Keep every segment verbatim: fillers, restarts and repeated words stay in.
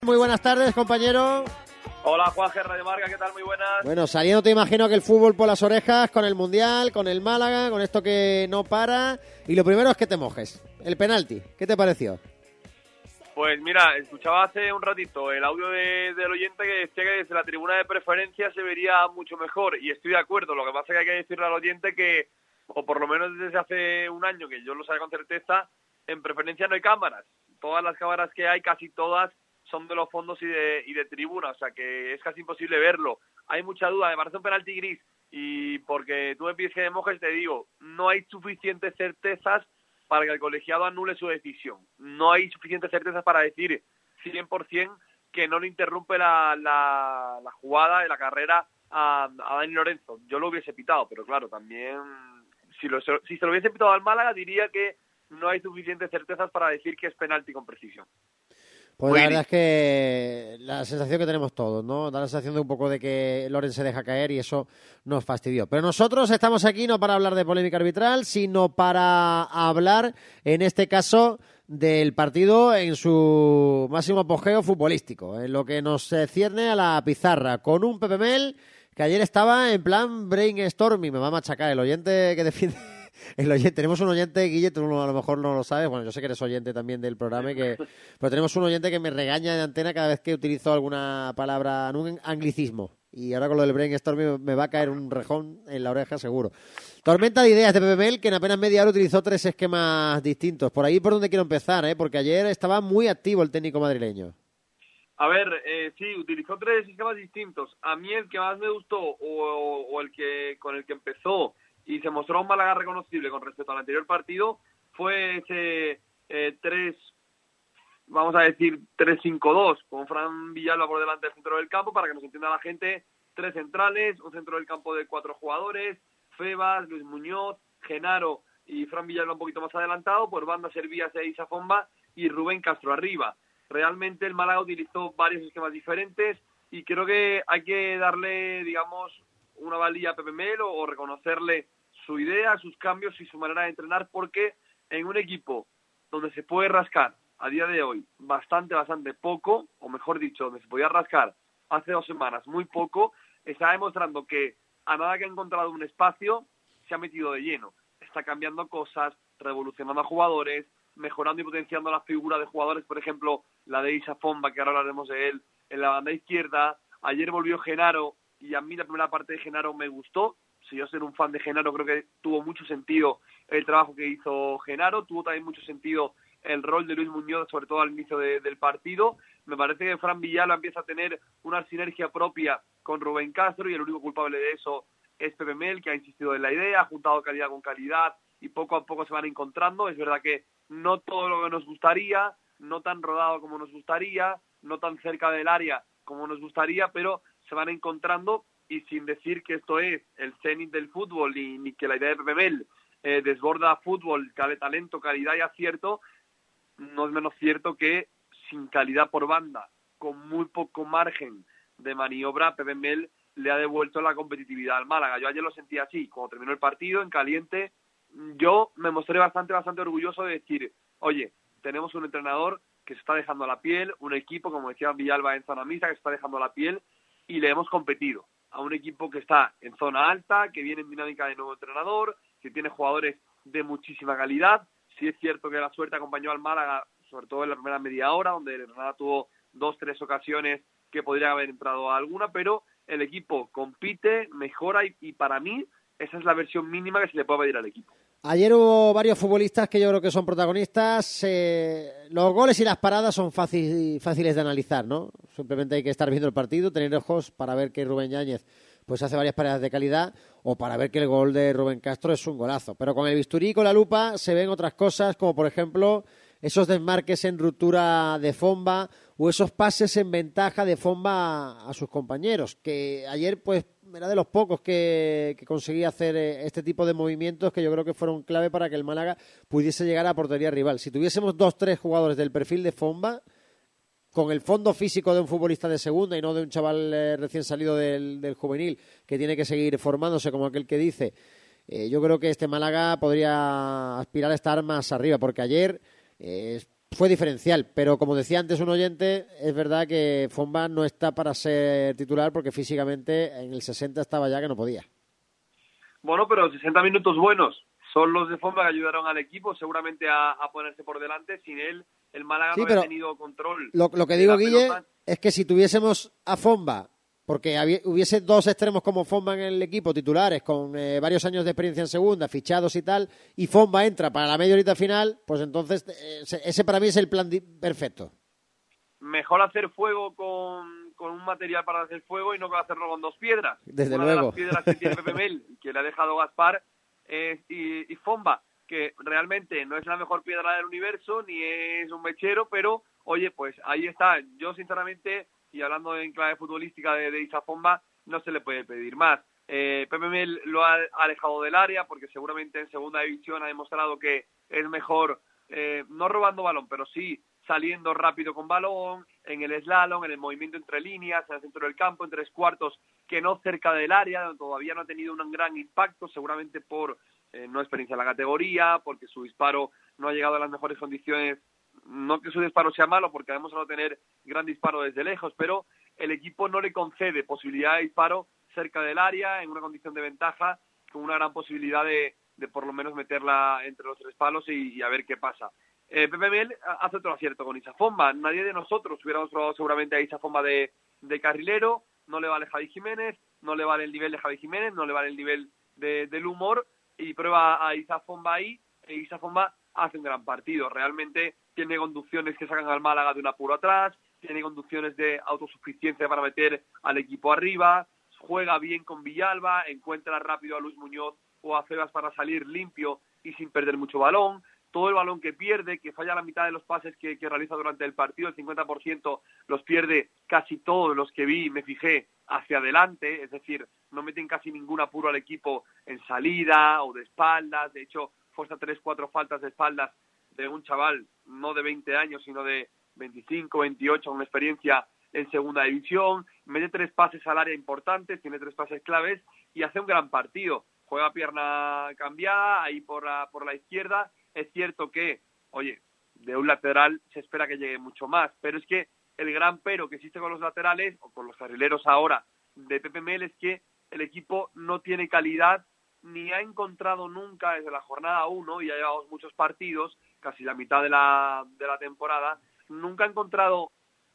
Muy buenas tardes, compañero. Hola, Juanje, Radio Marca, ¿qué tal? Muy buenas. Bueno, saliendo te imagino que el fútbol por las orejas, con el Mundial, con el Málaga, con esto que no para. Y lo primero es que te mojes. El penalti, ¿qué te pareció? Pues mira, escuchaba hace un ratito el audio de, del oyente que decía que desde la tribuna de preferencia se vería mucho mejor. Y estoy de acuerdo, lo que pasa es que hay que decirle al oyente que, o por lo menos desde hace un año, que yo lo sabía con certeza, en preferencia no hay cámaras. Todas las cámaras que hay, casi todas, son de los fondos y de, y de tribuna, o sea que es casi imposible verlo. Hay mucha duda, me parece un penalti gris, y porque tú me pides que me mojes, te digo, no hay suficientes certezas para que el colegiado anule su decisión. No hay suficientes certezas para decir cien por ciento que no le interrumpe la, la, la jugada de la carrera a, a Dani Lorenzo. Yo lo hubiese pitado, pero claro, también, si, lo, si se lo hubiese pitado al Málaga, diría que no hay suficientes certezas para decir que es penalti con precisión. Pues la verdad es que la sensación que tenemos todos, ¿no? Da la sensación de un poco de que Loren se deja caer y eso nos fastidió. Pero nosotros estamos aquí no para hablar de polémica arbitral, sino para hablar, en este caso, del partido en su máximo apogeo futbolístico, en lo que nos cierne a la pizarra, con un Pepe Mel que ayer estaba en plan brainstorming. Me va a machacar el oyente que defiende... El oyente, tenemos un oyente, Guille, tú a lo mejor no lo sabes, bueno, yo sé que eres oyente también del programa, que, pero tenemos un oyente que me regaña de antena cada vez que utilizo alguna palabra, un anglicismo, y ahora con lo del brainstorming me va a caer un rejón en la oreja seguro. Tormenta de ideas de Pepe Mel, que en apenas media hora utilizó tres esquemas distintos. Por ahí por donde quiero empezar, ¿eh? Porque ayer estaba muy activo el técnico madrileño. A ver, eh, sí, utilizó tres esquemas distintos. A mí el que más me gustó, o, o el que con el que empezó y se mostró un Málaga reconocible con respecto al anterior partido, fue ese eh, tres, vamos a decir, tres cinco dos, con Fran Villalba por delante del centro del campo, para que nos entienda la gente, tres centrales, un centro del campo de cuatro jugadores, Febas, Luis Muñoz, Genaro y Fran Villalba un poquito más adelantado, por banda Servías e Isa Fomba y Rubén Castro arriba. Realmente el Málaga utilizó varios esquemas diferentes y creo que hay que darle, digamos, una valía a Pepe Mel o, o reconocerle su idea, sus cambios y su manera de entrenar, porque en un equipo donde se puede rascar a día de hoy bastante, bastante poco, o mejor dicho, donde se podía rascar hace dos semanas muy poco, está demostrando que a nada que ha encontrado un espacio, se ha metido de lleno. Está cambiando cosas, revolucionando a jugadores, mejorando y potenciando la figura de jugadores, por ejemplo, la de Isa Fomba, que ahora hablaremos de él, en la banda izquierda. Ayer volvió Genaro, y a mí la primera parte de Genaro me gustó. Si yo ser un fan de Genaro, creo que tuvo mucho sentido el trabajo que hizo Genaro, tuvo también mucho sentido el rol de Luis Muñoz, sobre todo al inicio de, del partido. Me parece que Fran Villalba empieza a tener una sinergia propia con Rubén Castro, y el único culpable de eso es Pepe Mel, que ha insistido en la idea, ha juntado calidad con calidad, y poco a poco se van encontrando. Es verdad que no todo lo que nos gustaría, no tan rodado como nos gustaría, no tan cerca del área como nos gustaría, pero se van encontrando, y sin decir que esto es el cenit del fútbol, ni, ni que la idea de Pepe Mel eh, desborda fútbol, cabe talento, calidad y acierto, no es menos cierto que sin calidad por banda, con muy poco margen de maniobra, Pepe Mel le ha devuelto la competitividad al Málaga. Yo ayer lo sentí así, cuando terminó el partido, en caliente, yo me mostré bastante, bastante orgulloso de decir, oye, tenemos un entrenador que se está dejando la piel, un equipo, como decía Villalba en zona mixta, que se está dejando la piel, y le hemos competido a un equipo que está en zona alta, que viene en dinámica de nuevo entrenador, que tiene jugadores de muchísima calidad. Sí es cierto que la suerte acompañó al Málaga, sobre todo en la primera media hora, donde el Granada tuvo dos, tres ocasiones que podría haber entrado a alguna, pero el equipo compite, mejora, y, y para mí esa es la versión mínima que se le puede pedir al equipo. Ayer hubo varios futbolistas que yo creo que son protagonistas. Eh, los goles y las paradas son fácil, fáciles de analizar, ¿no? Simplemente hay que estar viendo el partido, tener ojos para ver que Rubén Yáñez pues hace varias paradas de calidad, o para ver que el gol de Rubén Castro es un golazo. Pero con el bisturí y con la lupa se ven otras cosas, como por ejemplo esos desmarques en ruptura de Fomba o esos pases en ventaja de Fomba a, a sus compañeros, que ayer pues era de los pocos que, que conseguía hacer este tipo de movimientos, que yo creo que fueron clave para que el Málaga pudiese llegar a portería rival. Si tuviésemos dos, tres jugadores del perfil de Fomba, con el fondo físico de un futbolista de segunda y no de un chaval eh, recién salido del, del juvenil, que tiene que seguir formándose, como aquel que dice, eh, yo creo que este Málaga podría aspirar a estar más arriba, porque ayer eh, fue diferencial, pero como decía antes un oyente, es verdad que Fomba no está para ser titular porque físicamente en el sesenta estaba ya que no podía. Bueno, pero sesenta minutos buenos son los de Fomba que ayudaron al equipo seguramente a, a ponerse por delante. Sin él, el Málaga sí, no había tenido control. Lo, lo que digo, Guille, pelota. Es que si tuviésemos a Fomba, porque había, hubiese dos extremos como Fomba en el equipo, titulares, con eh, varios años de experiencia en segunda, fichados y tal, y Fomba entra para la media horita final, pues entonces eh, ese para mí es el plan perfecto. Mejor hacer fuego con, con un material para hacer fuego y no hacerlo con dos piedras. Desde Una luego. de las piedras que tiene Pepe Mel, que le ha dejado Gaspar, eh, y, y Fomba, que realmente no es la mejor piedra del universo, ni es un mechero, pero, oye, pues ahí está. Yo, sinceramente, y hablando en clave futbolística de, de Isa Fomba, no se le puede pedir más. Eh, Pepe Mel lo ha alejado del área, porque seguramente en segunda división ha demostrado que es mejor, eh, no robando balón, pero sí saliendo rápido con balón, en el slalom, en el movimiento entre líneas, en el centro del campo, en tres cuartos, que no cerca del área, donde todavía no ha tenido un gran impacto, seguramente por eh, no experiencia en la categoría, porque su disparo no ha llegado a las mejores condiciones, no que su disparo sea malo, porque debemos no tener gran disparo desde lejos, pero el equipo no le concede posibilidad de disparo cerca del área, en una condición de ventaja, con una gran posibilidad de, de por lo menos meterla entre los tres palos y, y a ver qué pasa. Eh, Pepe Mel hace otro acierto con Isa Fomba. Nadie de nosotros hubiéramos probado seguramente a Isa Fomba de, de carrilero. No le vale Javi Jiménez, no le vale el nivel de Javi Jiménez, no le vale el nivel de, del humor. Y prueba a Isa Fomba ahí. E Isa Fomba hace un gran partido. Realmente tiene conducciones que sacan al Málaga de un apuro atrás. Tiene conducciones de autosuficiencia para meter al equipo arriba. Juega bien con Villalba. Encuentra rápido a Luis Muñoz o a Febas para salir limpio y sin perder mucho balón. Todo el balón que pierde, que falla la mitad de los pases que, que realiza durante el partido, el cincuenta por ciento los pierde casi todos los que vi, me fijé, hacia adelante, es decir, no meten casi ningún apuro al equipo en salida o de espaldas. De hecho, fue hasta tres, cuatro faltas de espaldas de un chaval, no de veinte años, sino de veinticinco, veintiocho, con experiencia en segunda división. Mete tres pases al área importantes, tiene tres pases claves y hace un gran partido. Juega pierna cambiada, ahí por la, por la izquierda. Es cierto que, oye, de un lateral se espera que llegue mucho más, pero es que el gran pero que existe con los laterales, o con los carrileros ahora, de Pepe Mel, es que el equipo no tiene calidad, ni ha encontrado nunca desde la jornada uno, y ya llevamos muchos partidos, casi la mitad de la, de la temporada, nunca ha encontrado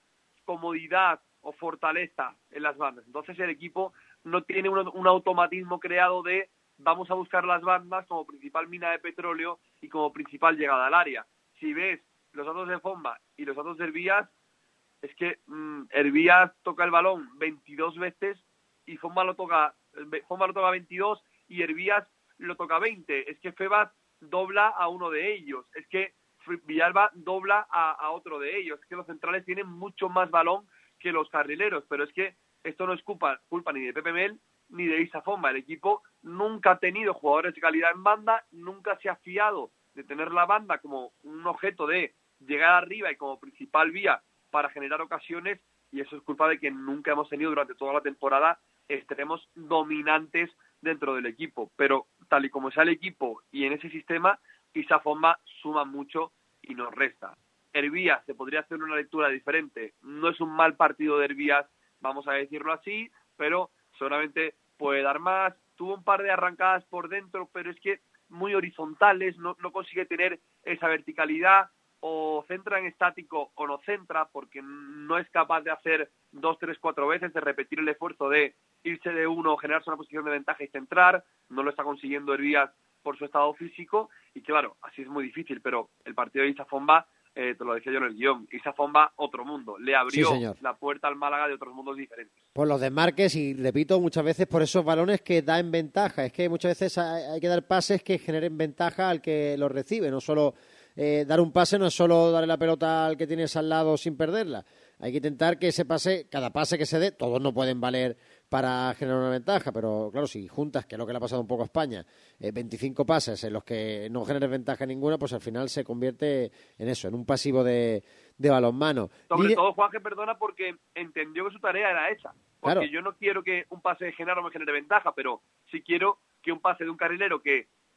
comodidad o fortaleza en las bandas. Entonces el equipo no tiene un, un automatismo creado de vamos a buscar las bandas como principal mina de petróleo y como principal llegada al área. Si ves los datos de Fomba y los datos de Hervías, es que mmm, Hervías toca el balón veintidós veces y Fomba lo toca Fomba lo toca veintidós y Hervías lo toca veinte. Es que Febas dobla a uno de ellos. Es que Villalba dobla a, a otro de ellos. Es que los centrales tienen mucho más balón que los carrileros, pero es que esto no es culpa, culpa ni de Pepe Mel ni de Isa Fomba. El equipo nunca ha tenido jugadores de calidad en banda, nunca se ha fiado de tener la banda como un objeto de llegar arriba y como principal vía para generar ocasiones, y eso es culpa de que nunca hemos tenido durante toda la temporada extremos dominantes dentro del equipo. Pero tal y como sea el equipo y en ese sistema, Isa Fomba suma mucho y nos resta. Hervías, se podría hacer una lectura diferente. No es un mal partido de Hervías, vamos a decirlo así, pero seguramente puede dar más. Tuvo un par de arrancadas por dentro, pero es que muy horizontales, no, no consigue tener esa verticalidad, o centra en estático o no centra, porque no es capaz de hacer dos, tres, cuatro veces, de repetir el esfuerzo de irse de uno, generarse una posición de ventaja y centrar. No lo está consiguiendo Hervías por su estado físico, y claro, así es muy difícil, pero el partido de Isa Fomba, eh, te lo decía yo en el guión, Isa Fomba, otro mundo, le abrió sí, la puerta al Málaga de otros mundos diferentes. Por los desmarques y, repito, muchas veces por esos balones que da en ventaja. Es que muchas veces hay que dar pases que generen ventaja al que los recibe, no solo eh, dar un pase, no es solo darle la pelota al que tienes al lado sin perderla. Hay que intentar que ese pase, cada pase que se dé, todos no pueden valer para generar una ventaja, pero claro, si juntas, que es lo que le ha pasado un poco a España, eh, veinticinco pases en los que no generes ventaja ninguna, pues al final se convierte en eso, en un pasivo de, de balonmano. Sobre Ligue... todo Juanje, perdona, porque entendió que su tarea era esa. Porque Claro. yo no quiero que un pase de Genaro me genere ventaja, pero sí quiero que un pase de un carrilero que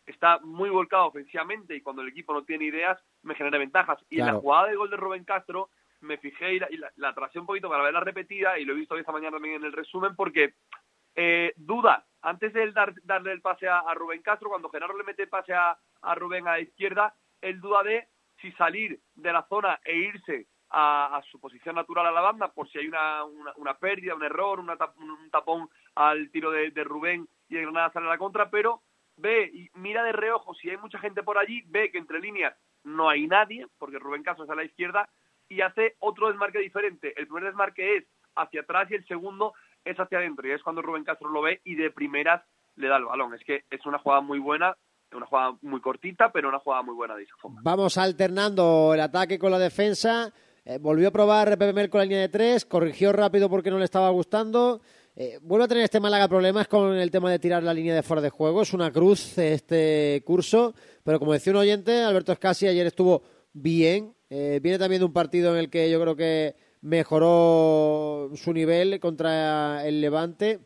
está muy volcado ofensivamente y cuando el equipo no tiene ideas me genera ventajas. Y claro. en la jugada del gol de Rubén Castro me fijé y la, y la, la tracé un poquito para verla repetida y lo he visto esta mañana también en el resumen porque eh, duda, antes de él dar, darle el pase a, a Rubén Castro, cuando Genaro le mete el pase a, a Rubén a la izquierda, él duda de si salir de la zona e irse a, a su posición natural a la banda por si hay una, una, una pérdida, un error, una tap, un tapón al tiro de, de Rubén y el Granada sale a la contra, pero ve y mira de reojo si hay mucha gente por allí, ve que entre líneas no hay nadie, porque Rubén Castro es a la izquierda, y hace otro desmarque diferente. El primer desmarque es hacia atrás y el segundo es hacia adentro, y es cuando Rubén Castro lo ve y de primeras le da el balón. Es que es una jugada muy buena, una jugada muy cortita, pero una jugada muy buena de esa forma. Vamos alternando el ataque con la defensa. Eh, volvió a probar Pepe Mel con la línea de tres, corrigió rápido porque no le estaba gustando. Eh, vuelve a tener este Málaga problemas con el tema de tirar la línea de fuera de juego. Es una cruz este curso, pero como decía un oyente, Alberto Escasi ayer estuvo bien. Eh, viene también de un partido en el que yo creo que mejoró su nivel contra el Levante,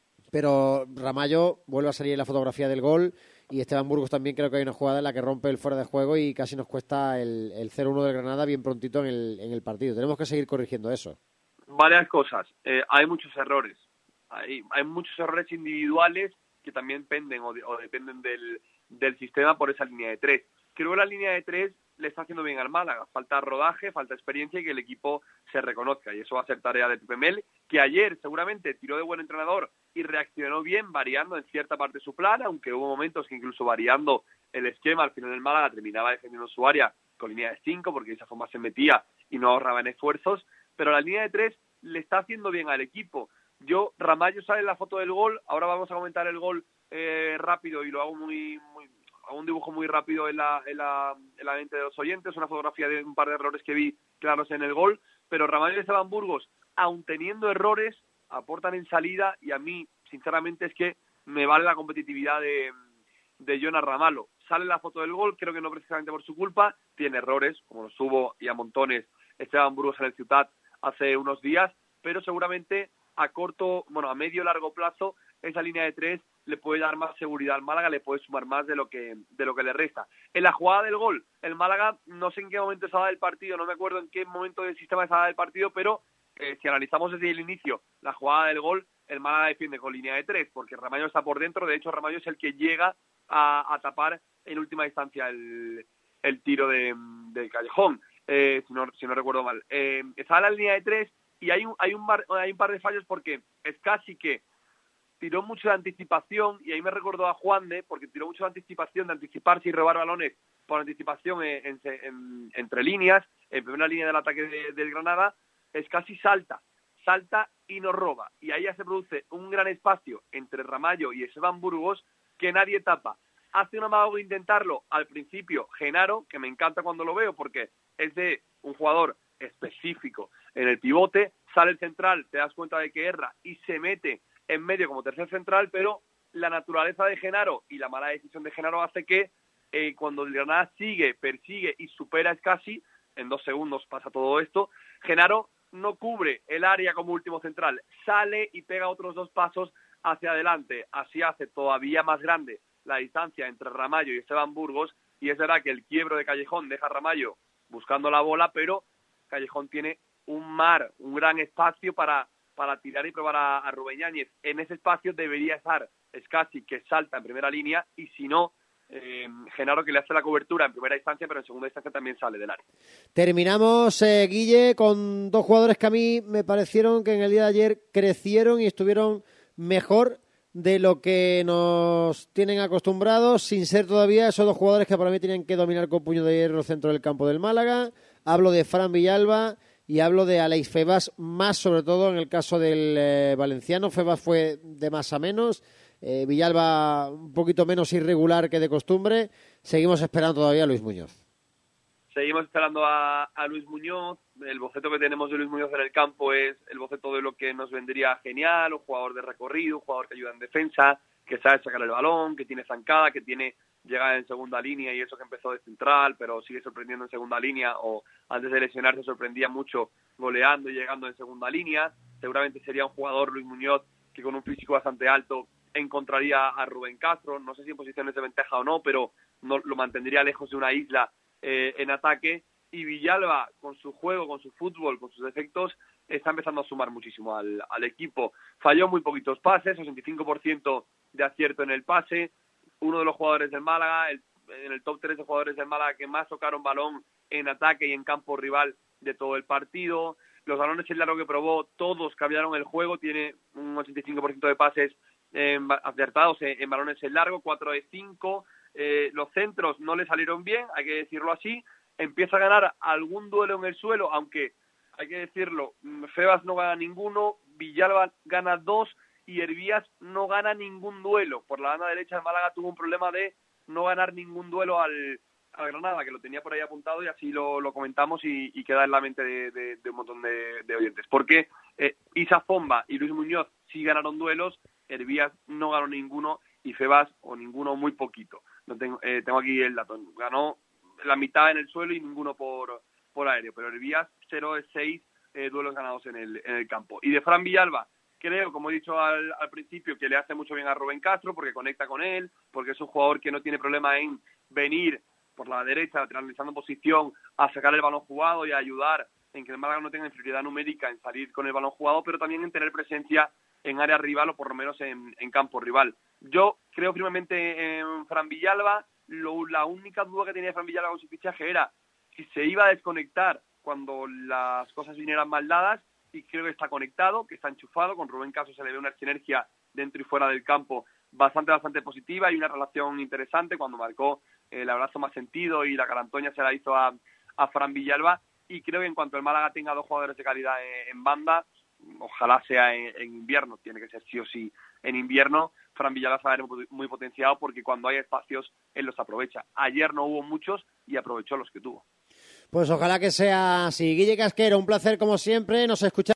pero Ramallo vuelve a salir en la fotografía del gol y Esteban Burgos también creo que hay una jugada en la que rompe el fuera de juego y casi nos cuesta el, el cero uno del Granada bien prontito en el, en el partido. Tenemos que seguir corrigiendo eso. Varias cosas. Eh, hay muchos errores. Hay, hay muchos errores individuales que también penden o, de, o dependen del, del sistema por esa línea de tres. Creo que la línea de tres le está haciendo bien al Málaga. Falta rodaje, falta experiencia y que el equipo se reconozca. Y eso va a ser tarea de Pepe Mel, que ayer seguramente tiró de buen entrenador y reaccionó bien variando en cierta parte su plan, aunque hubo momentos que incluso variando el esquema, al final del Málaga terminaba defendiendo su área con línea de cinco, porque de esa forma se metía y no ahorraba en esfuerzos, pero la línea de tres le está haciendo bien al equipo. Yo, Ramallo sale en la foto del gol, ahora vamos a comentar el gol eh, rápido y lo hago muy, muy hago un dibujo muy rápido en la, en, la, en la mente de los oyentes, una fotografía de un par de errores que vi claros en el gol, pero Ramallo y Esteban Burgos, aun teniendo errores, aportan en salida y a mí, sinceramente, es que me vale la competitividad de, de Jonas Ramallo. Sale la foto del gol, creo que no precisamente por su culpa, tiene errores, como los hubo y a montones Esteban Burgos en el Ciutat hace unos días, pero seguramente a corto, bueno, a medio largo plazo, esa línea de tres le puede dar más seguridad al Málaga, le puede sumar más de lo que de lo que le resta. En la jugada del gol, el Málaga, no sé en qué momento se ha dado el partido, no me acuerdo en qué momento del sistema se ha dado el partido, pero eh, si analizamos desde el inicio la jugada del gol, el Málaga defiende con línea de tres, porque Ramallo está por dentro, de hecho Ramallo es el que llega a, a tapar en última instancia el, el tiro de, de Callejón, eh, si, no, si no recuerdo mal. Eh, está en la línea de tres y hay un, hay, un bar, hay un par de fallos porque es casi que tiró mucho de anticipación, y ahí me recordó a Juan de, porque tiró mucho de anticipación, de anticiparse y robar balones por anticipación en, en, en, entre líneas, en primera línea del ataque de, del Granada, es casi salta, salta y no roba, y ahí ya se produce un gran espacio entre Ramallo y Esteban Burgos que nadie tapa. Hace un amago de intentarlo al principio Genaro, que me encanta cuando lo veo porque es de un jugador específico en el pivote, sale el central, te das cuenta de que erra y se mete en medio como tercer central, pero la naturaleza de Genaro y la mala decisión de Genaro hace que eh, cuando el Granada sigue, persigue y supera a Escasi, en dos segundos pasa todo esto, Genaro no cubre el área como último central, sale y pega otros dos pasos hacia adelante, así hace todavía más grande la distancia entre Ramallo y Esteban Burgos, y es verdad que el quiebro de Callejón deja a Ramallo buscando la bola, pero Callejón tiene un mar, un gran espacio para para tirar y probar a, a Rubén Yáñez. En ese espacio debería estar Escasi, que salta en primera línea, y si no, eh, Genaro, que le hace la cobertura en primera instancia, pero en segunda instancia también sale del área. Terminamos, eh, Guille, con dos jugadores que a mí me parecieron que en el día de ayer crecieron y estuvieron mejor de lo que nos tienen acostumbrados, sin ser todavía esos dos jugadores que para mí tienen que dominar con puño de hierro el centro del campo del Málaga. Hablo de Fran Villalba y hablo de Aleix Febas, más sobre todo en el caso del eh, valenciano. Febas fue de más a menos, eh, Villalba un poquito menos irregular que de costumbre. Seguimos esperando todavía a Luis Muñoz. Seguimos esperando a, a Luis Muñoz. El boceto que tenemos de Luis Muñoz en el campo es el boceto de lo que nos vendría genial: un jugador de recorrido, un jugador que ayuda en defensa, que sabe sacar el balón, que tiene zancada, que tiene llegada en segunda línea, y eso que empezó de central, pero sigue sorprendiendo en segunda línea, o antes de lesionarse sorprendía mucho goleando y llegando en segunda línea. Seguramente sería un jugador, Luis Muñoz, que con un físico bastante alto encontraría a Rubén Castro, no sé si en posiciones de ventaja o no, pero no, lo mantendría lejos de una isla eh, en ataque. Y Villalba, con su juego, con su fútbol, con sus defectos, está empezando a sumar muchísimo al, al equipo. Falló muy poquitos pases, sesenta y cinco por ciento de acierto en el pase, uno de los jugadores del Málaga, el, en el top tres de jugadores del Málaga que más tocaron balón en ataque y en campo rival de todo el partido. Los balones en largo que probó, todos cambiaron el juego, tiene un ochenta y cinco por ciento de pases eh, acertados en, en balones en largo, cuatro de cinco. Eh, los centros no le salieron bien, hay que decirlo así. Empieza a ganar algún duelo en el suelo, aunque hay que decirlo, Febas no gana ninguno, Villalba gana dos y Hervías no gana ningún duelo. Por la banda derecha el Málaga tuvo un problema de no ganar ningún duelo al, al Granada, que lo tenía por ahí apuntado y así lo, lo comentamos y, y queda en la mente de, de, de un montón de, de oyentes. Porque eh, Isa Fomba y Luis Muñoz sí ganaron duelos, Hervías no ganó ninguno y Febas o ninguno muy poquito. No tengo, eh, tengo aquí el dato, ganó la mitad en el suelo y ninguno por, por aéreo, pero Hervías cero de seis eh, duelos ganados en el, en el campo. Y de Fran Villalba, creo, como he dicho al, al principio, que le hace mucho bien a Rubén Castro porque conecta con él, porque es un jugador que no tiene problema en venir por la derecha, realizando posición, a sacar el balón jugado y a ayudar en que el Málaga no tenga inferioridad numérica en salir con el balón jugado, pero también en tener presencia en área rival o por lo menos en, en campo rival. Yo creo firmemente en Fran Villalba. Lo, la única duda que tenía Fran Villalba con su fichaje era si se iba a desconectar cuando las cosas vinieran mal dadas, y creo que está conectado, que está enchufado. Con Rubén Castro se le ve una sinergia dentro y fuera del campo bastante, bastante positiva y una relación interesante. Cuando marcó el abrazo más sentido y la carantoña se la hizo a, a Fran Villalba, y creo que en cuanto el Málaga tenga dos jugadores de calidad en, en banda, ojalá sea en, en invierno, tiene que ser sí o sí en invierno, Fran Villalba va a ver muy, muy potenciado porque cuando hay espacios él los aprovecha. Ayer no hubo muchos y aprovechó los que tuvo. Pues ojalá que sea así. Guille Casquero, un placer como siempre, nos escuchamos.